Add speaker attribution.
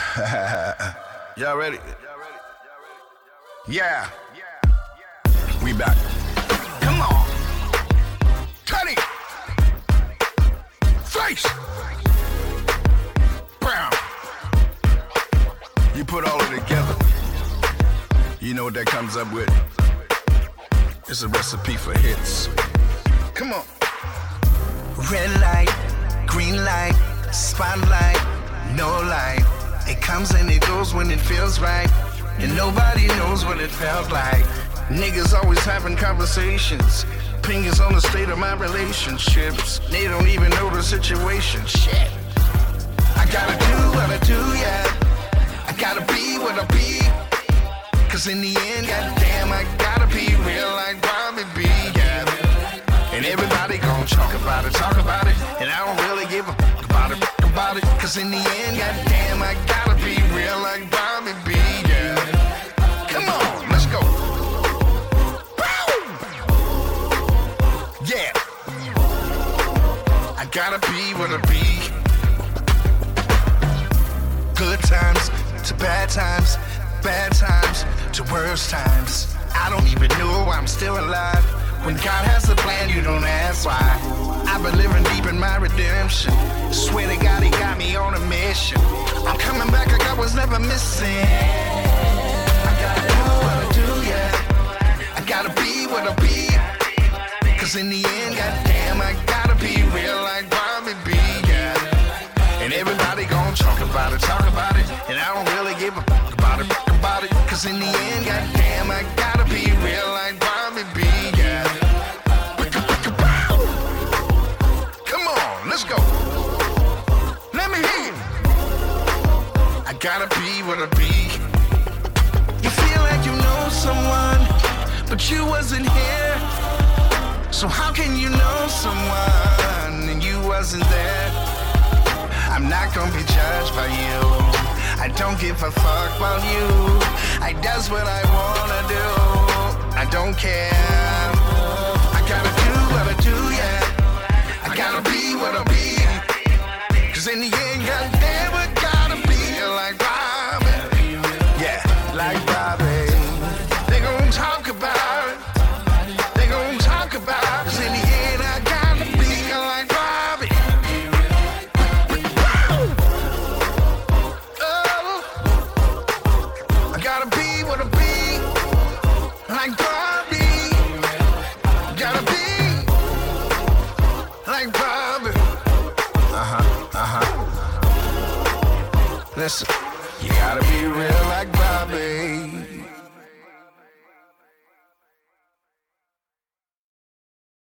Speaker 1: Y'all ready? Yeah. We back. Come on. Teddy. Face. Brown. You put all of it together. You know what that comes up with? It's a recipe for hits. Come on.
Speaker 2: Red light, green light, spotlight, no light. It comes and it goes when it feels right, and nobody knows what it felt like. Niggas always having conversations, opinions on the state of my relationships. They don't even know the situation. Shit. I gotta do what I do, yeah. I gotta be what I be. Cause in the end, goddamn, I gotta be real like Bobby B, yeah. And everybody gon' talk about it, and I don't really give a fuck about it, cause in the end, goddamn, I gotta be real like Bobby B, yeah. Come on, let's go. Yeah. I gotta be what I be. Good times to bad times to worse times. I don't even know why I'm still alive. When God has a plan, you don't ask why. I've been living deep in my redemption. Swear to God, he got me on a mission. I'm coming back like I was never missing. I gotta do what I do, yeah. I gotta be what I be. Cause in the end, goddamn, I gotta be real like Bobby B, yeah. And everybody gon' talk about it, and I don't really give a fuck about it, cause in the end, goddamn, I gotta be real like Bobby B, yeah. Come on, let's go. Let me hear you. I gotta be what I be. You feel like you know someone, but you wasn't here. So how can you know someone and you wasn't there? I'm not gonna be judged by you. I don't give a fuck about you. I does what I wanna do. I don't care. I gotta do what I do, yeah. I gotta be what I be. Cause in the end, goddamn, I gotta be like Bobby. Yeah, like Bobby. They gon' talk about it. They gon' talk about it. Cause in the end, I gotta be like Bobby. Gotta be what I be, like Bobby. Gotta be like Bobby. Listen, you gotta be real like Bobby.